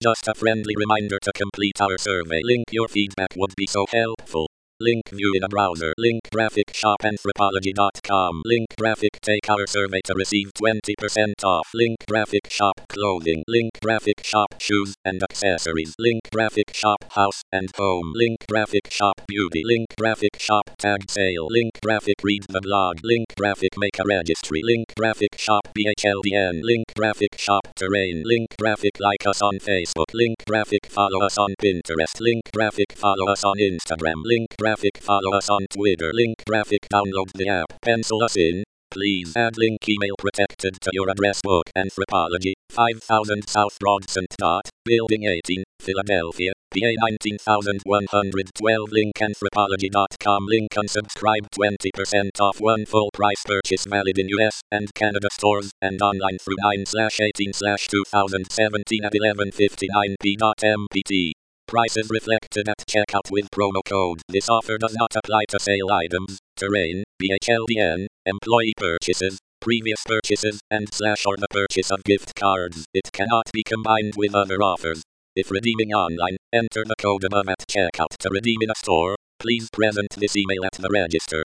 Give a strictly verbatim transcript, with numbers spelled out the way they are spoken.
Just a friendly reminder to complete our survey. Link, your feedback would be so helpful. Link, view in a browser. Link, graphic shop anthropology dot com. Link, graphic take our survey to receive twenty percent off. Link, graphic shop clothing. Link, graphic shop shoes and accessories. Link, graphic shop house and home. Link, graphic shop beauty. Link, graphic shop tag sale. Link, graphic read the blog. Link, graphic make a registry. Link, graphic shop B H L D N. Link, graphic shop terrain. Link, graphic like us on Facebook. Link, graphic follow us on Pinterest. Link, graphic follow us on Instagram. Link, graphic follow us on Twitter. Link, graphic download the app. Pencil us in. Please add link email protected to your address book. Anthropology, five thousand South Broadson. Building eighteen, Philadelphia, P A nineteen thousand one hundred twelve. Link, anthropology dot com. Link, unsubscribe twenty percent off one full price purchase valid in U S and Canada stores and online through nine eighteen twenty seventeen at eleven fifty-nine p m p t. Prices reflected at checkout with promo code. This offer does not apply to sale items, terrain, B H L D N, employee purchases, previous purchases, and slash or the purchase of gift cards. It cannot be combined with other offers. If redeeming online, enter the code above at checkout. To redeem in a store, please present this email at the register.